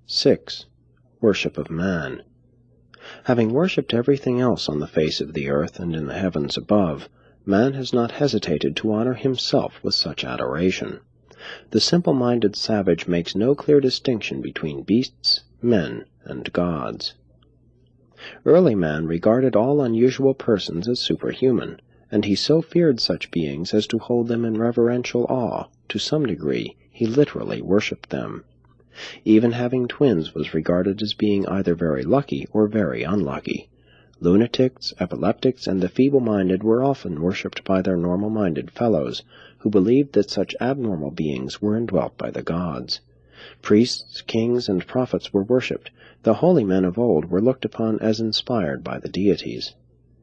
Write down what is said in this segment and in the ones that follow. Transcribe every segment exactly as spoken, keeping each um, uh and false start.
six. Worship of man. Having worshipped everything else on the face of the earth and in the heavens above, man has not hesitated to honor himself with such adoration. The simple-minded savage makes no clear distinction between beasts, men, and gods. Early man regarded all unusual persons as superhuman, and he so feared such beings as to hold them in reverential awe. To some degree, he literally worshipped them. Even having twins was regarded as being either very lucky or very unlucky. Lunatics, epileptics, and the feeble-minded were often worshipped by their normal-minded fellows, who believed that such abnormal beings were indwelt by the gods. Priests, kings, and prophets were worshipped. The holy men of old were looked upon as inspired by the deities.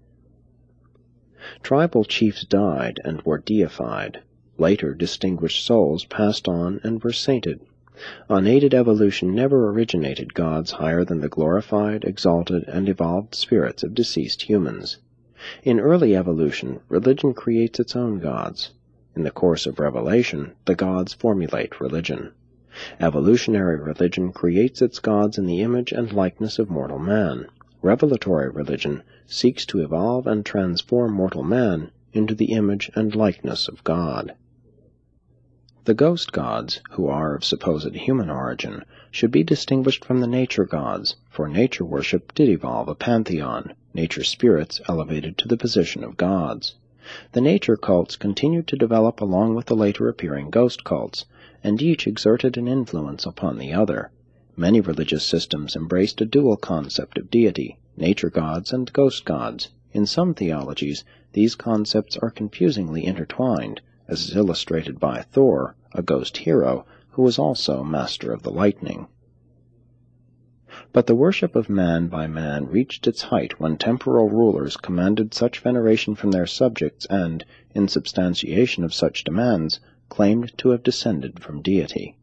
Tribal chiefs died and were deified. Later, distinguished souls passed on and were sainted. Unaided evolution never originated gods higher than the glorified, exalted, and evolved spirits of deceased humans. In early evolution, religion creates its own gods. In the course of revelation, the gods formulate religion. Evolutionary religion creates its gods in the image and likeness of mortal man. Revelatory religion seeks to evolve and transform mortal man into the image and likeness of God. The ghost gods, who are of supposed human origin, should be distinguished from the nature gods, for nature worship did evolve a pantheon, nature spirits elevated to the position of gods. The nature cults continued to develop along with the later appearing ghost cults, and each exerted an influence upon the other. Many religious systems embraced a dual concept of deity, nature gods and ghost gods. In some theologies, these concepts are confusingly intertwined, as is illustrated by Thor, a ghost hero, who was also master of the lightning. But the worship of man by man reached its height when temporal rulers commanded such veneration from their subjects and, in substantiation of such demands, claimed to have descended from deity.